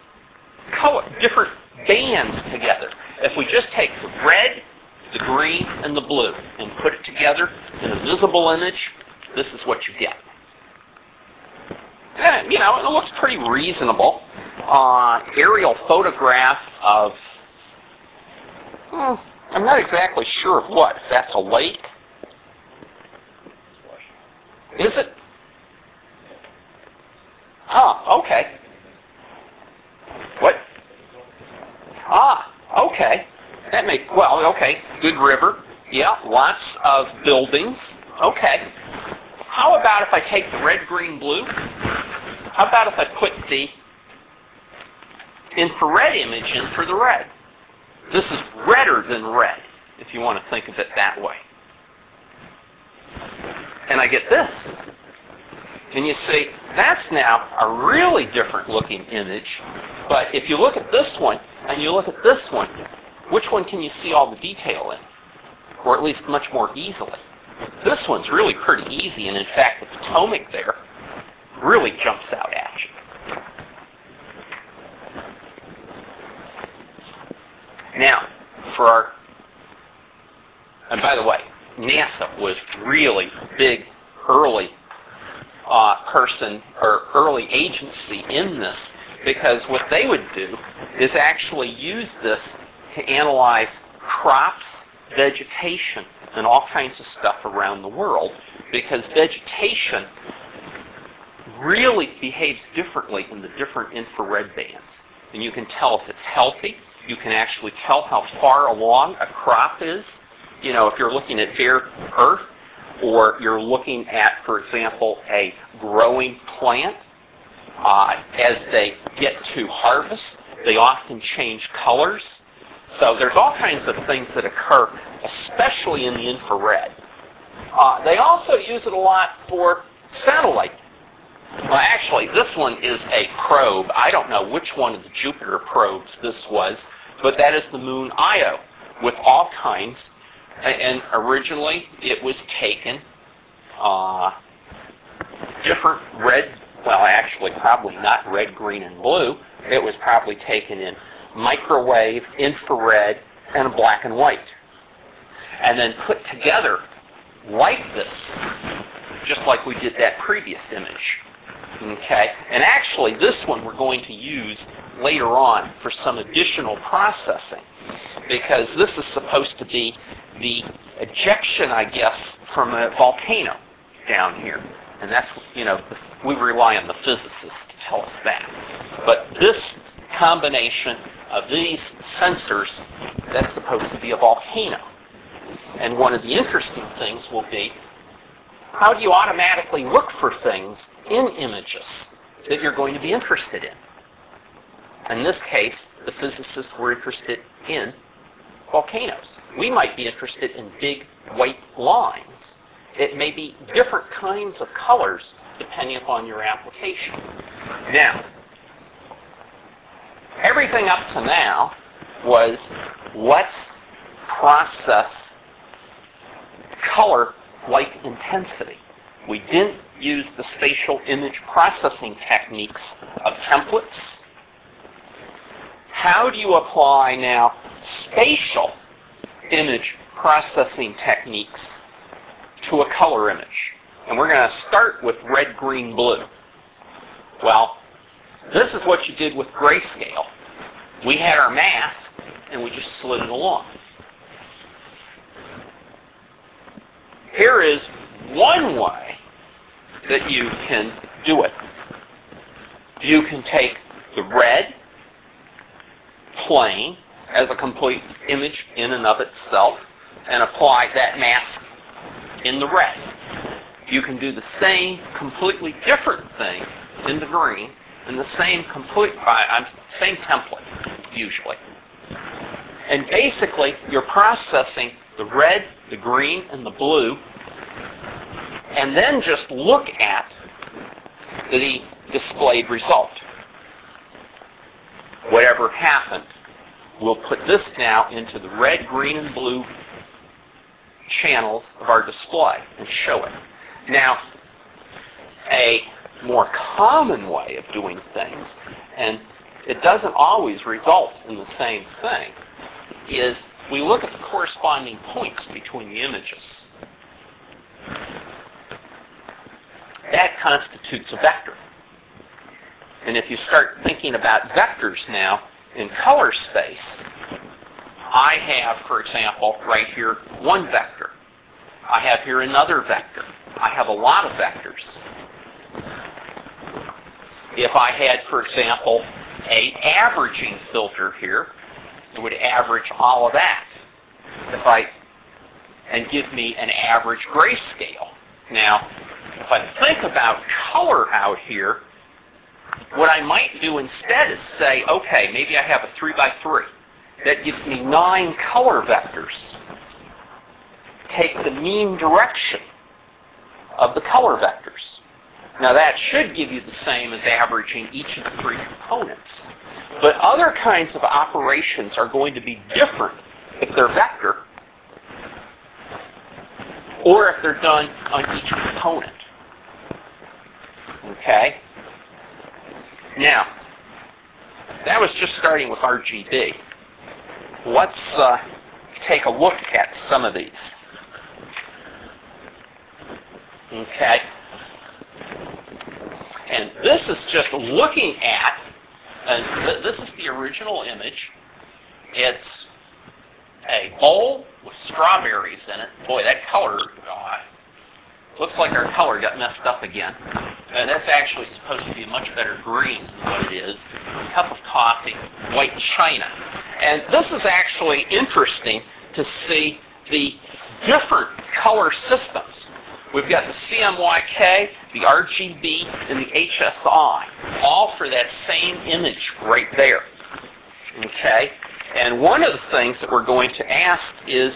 bands together. If we just take the red, the green, and the blue and put it together in a visible image, this is what you get. And, you know, it looks pretty reasonable. Aerial photograph of, I'm not exactly sure of what. If that's a lake? Is it? Oh, okay. What? Okay. That makes, okay. Good river. Yeah, lots of buildings. Okay. How about if I take the red, green, blue? How about if I put the infrared image in for the red? This is redder than red, if you want to think of it that way. and I get this. And you see, that's now a really different looking image. But if you look at this one and you look at this one, which one can you see all the detail in? Or at least much more easily? This one's really pretty easy, and in fact, the Potomac there really jumps out at you. Now, for our, and by the way, NASA was really big early person or early agency in this, because what they would do is actually use this to analyze crops, vegetation, and all kinds of stuff around the world, because vegetation really behaves differently in the different infrared bands. And you can tell if it's healthy. You can actually tell how far along a crop is. You know, if you're looking at bare earth, or you're looking at, for example, a growing plant, as they get to harvest, they often change colors. So there's all kinds of things that occur, especially in the infrared. They also use it a lot for satellite. Well, actually, this one is a probe. I don't know which one of the Jupiter probes this was, but that is the moon Io with all kinds. And originally, it was taken different red, well, actually, probably not red, green, and blue. It was probably taken in microwave, infrared, and black and white. And then put together like this, just like we did that previous image. Okay? And actually, this one we're going to use later on for some additional processing, because this is supposed to be the ejection, I guess, from a volcano down here. And that's, you know, we rely on the physicists to tell us that. But this combination of these sensors, that's supposed to be a volcano. And one of the interesting things will be, how do you automatically look for things in images that you're going to be interested in? In this case, the physicists were interested in volcanoes. We might be interested in big white lines. It may be different kinds of colors depending upon your application. Now, everything up to now was, let's process color like intensity. We didn't use the spatial image processing techniques of templates. How do you apply now spatial image processing techniques to a color image? And we're going to start with red, green, blue. Well, this is what you did with grayscale. We had our mask, and we just slid it along. Here is one way that you can do it. You can take the red plane as a complete image in and of itself and apply that mask in the red. You can do the same completely different thing in the green and the same same template, usually. And basically, you're processing the red, the green, and the blue, and then just look at the displayed result. Whatever happened, we'll put this now into the red, green, and blue channels of our display and show it. Now, a more common way of doing things, and it doesn't always result in the same thing, is we look at the corresponding points between the images. That constitutes a vector. And if you start thinking about vectors now in color space, I have, for example, right here, one vector. I have here another vector. I have a lot of vectors. If I had, for example, an averaging filter here, it would average all of that. And give me an average grayscale. Now, if I think about color out here, what I might do instead is say, okay, maybe I have a 3x3. That gives me 9 color vectors. Take the mean direction of the color vectors. Now that should give you the same as averaging each of the three components. But other kinds of operations are going to be different if they're vector or if they're done on each component. Okay? Now, that was just starting with RGB. Let's take a look at some of these. Okay? And this is just looking at, and this is the original image. It's a bowl with strawberries in it. Boy, that color, looks like our color got messed up again. And that's actually supposed to be a much better green than what it is. A cup of coffee, white china. And this is actually interesting to see the different color systems. We've got the CMYK, the RGB, and the HSI, all for that same image right there. Okay? And one of the things that we're going to ask is,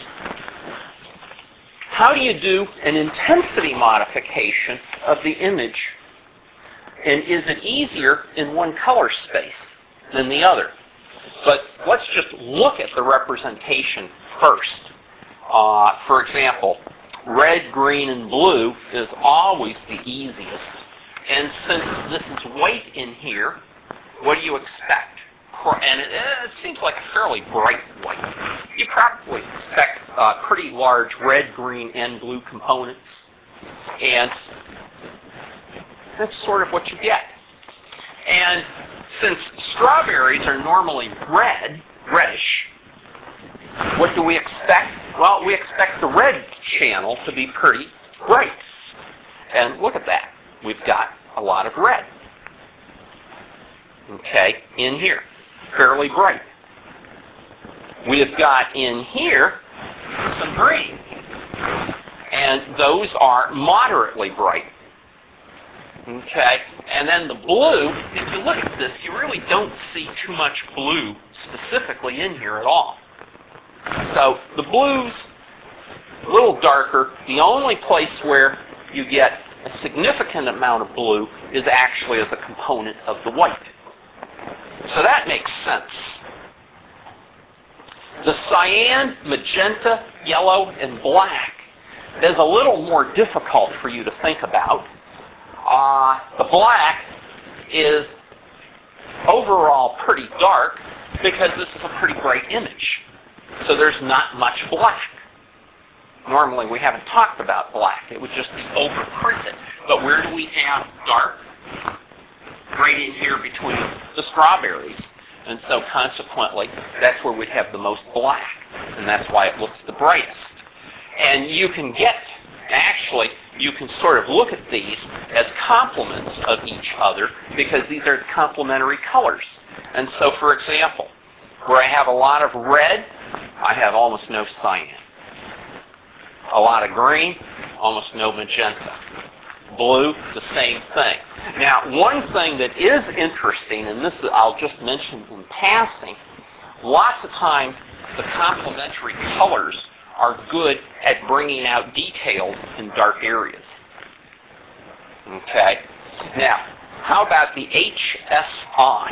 how do you do an intensity modification of the image? And is it easier in one color space than the other? But let's just look at the representation first. For example, red, green, and blue is always the easiest. And since this is white in here, what do you expect? And it seems like a fairly bright white. You probably expect pretty large red, green, and blue components. And that's sort of what you get. And since strawberries are normally reddish, what do we expect? Well, we expect the red channel to be pretty bright. And look at that. We've got a lot of red. Okay, in here. Fairly bright. We've got in here some green. And those are moderately bright. Okay, and then the blue, if you look at this, you really don't see too much blue specifically in here at all. So the blue's a little darker. The only place where you get a significant amount of blue is actually as a component of the white. So that makes sense. The cyan, magenta, yellow, and black is a little more difficult for you to think about. The black is overall pretty dark because this is a pretty bright image. So there's not much black. Normally we haven't talked about black. It would just be overprinted. But where do we have dark? Right in here between the strawberries. And so consequently, that's where we'd have the most black. And that's why it looks the brightest. And you can you can sort of look at these as complements of each other because these are complementary colors. And so, for example, where I have a lot of red, I have almost no cyan. A lot of green, almost no magenta. Blue, the same thing. Now, one thing that is interesting, and this I'll just mention in passing, lots of times the complementary colors are good at bringing out details in dark areas. Okay? Now, how about the HSI?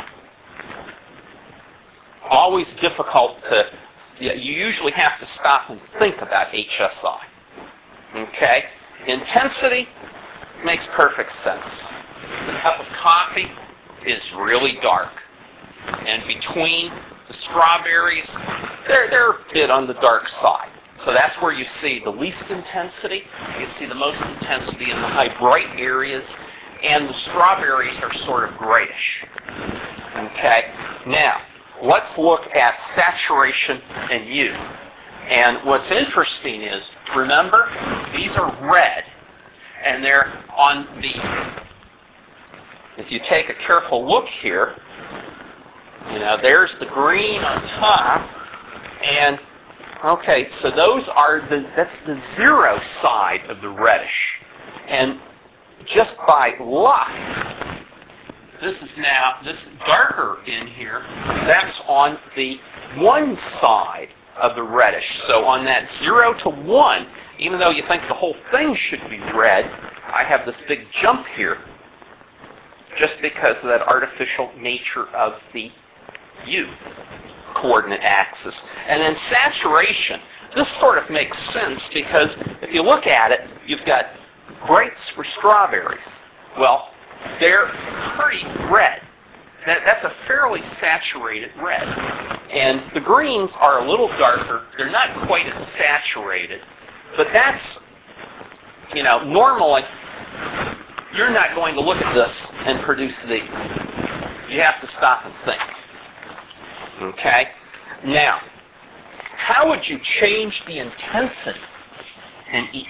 Always difficult you usually have to stop and think about HSI. Okay? Intensity makes perfect sense. The cup of coffee is really dark. And between the strawberries, they're a bit on the dark side. So that's where you see the least intensity. You see the most intensity in the high bright areas, and the strawberries are sort of grayish. Okay? Now, let's look at saturation and hue. And what's interesting is, remember, these are red, and they're on if you take a careful look here, there's the green on top, and okay, so that's the zero side of the reddish. And just by luck, this is darker in here, that's on the one side of the reddish. So on that 0 to 1, even though you think the whole thing should be red, I have this big jump here just because of that artificial nature of the U coordinate axis. And then saturation, this sort of makes sense because if you look at it, you've got grapes for strawberries. Well, they're pretty red. That's a fairly saturated red. And the greens are a little darker. They're not quite as saturated. But that's, normally you're not going to look at this and produce these. You have to stop and think. Okay? Now, how would you change the intensity in each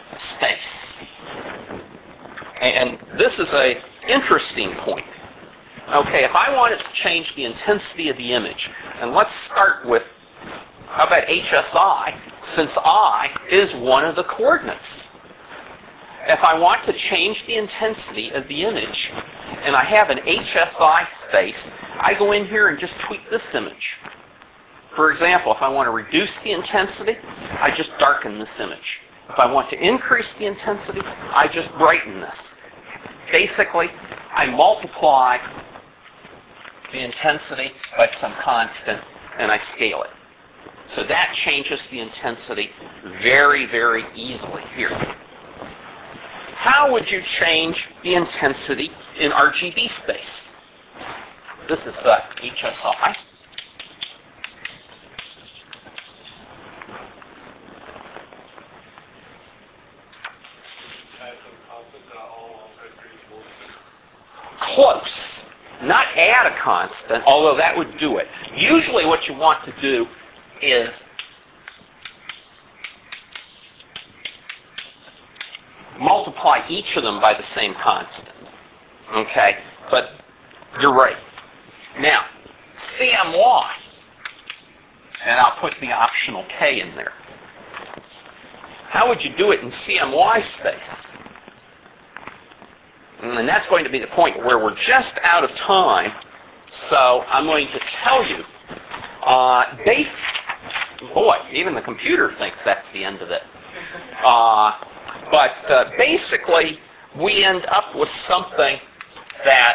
space? And this is an interesting point. Okay, if I wanted to change the intensity of the image, and let's start with, how about HSI, since I is one of the coordinates. If I want to change the intensity of the image, and I have an HSI space, I go in here and just tweak this image. For example, if I want to reduce the intensity, I just darken this image. If I want to increase the intensity, I just brighten this. Basically, I multiply the intensity by some constant, and I scale it. So that changes the intensity very, very easily here. How would you change the intensity in RGB space? This is the HSI. Close. Not add a constant, although that would do it. Usually what you want to do is multiply each of them by the same constant. Okay? But you're right. Now, CMY, and I'll put the optional K in there. How would you do it in CMY space? And that's going to be the point where we're just out of time, so I'm going to tell you, boy, even the computer thinks that's the end of it. But basically, we end up with something that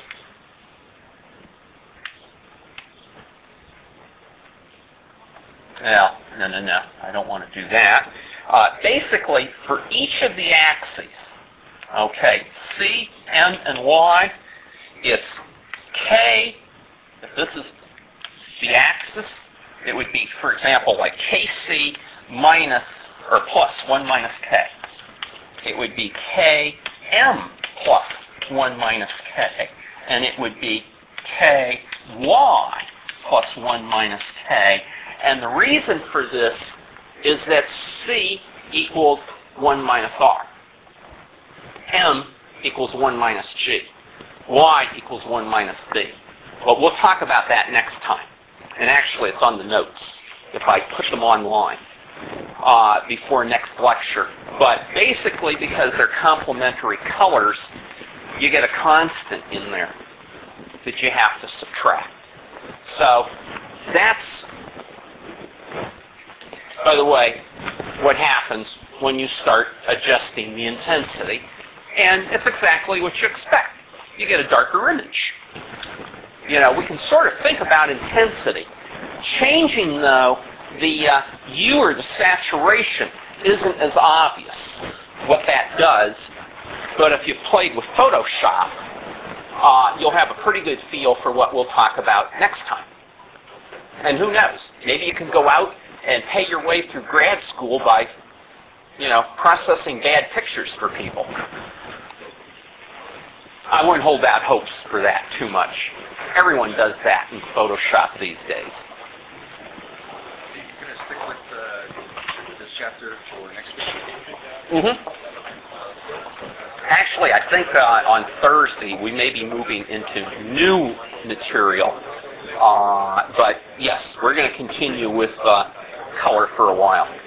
no, I don't want to do that. Basically, for each of the axes, okay, C, M, and Y, it's K. If this is the axis, it would be, for example, like KC minus or plus 1 minus K. It would be KM plus 1 minus K. And it would be KY plus 1 minus K. And the reason for this is that C equals 1 minus R. M equals 1 minus G. Y equals 1 minus B. But we'll talk about that next time. And actually, it's on the notes if I put them online before next lecture. But basically, because they're complementary colors, you get a constant in there that you have to subtract. So that's, by the way, what happens when you start adjusting the intensity. And it's exactly what you expect. You get a darker image. We can sort of think about intensity. Changing, though, the U or the saturation isn't as obvious what that does. But if you've played with Photoshop, you'll have a pretty good feel for what we'll talk about next time. And who knows? Maybe you can go out and pay your way through grad school by, processing bad pictures for people. I wouldn't hold out hopes for that too much. Everyone does that in Photoshop these days. You're going to stick with this chapter for next week? Mm-hmm. Actually, I think on Thursday we may be moving into new material. But yes, we're going to continue with color for a while.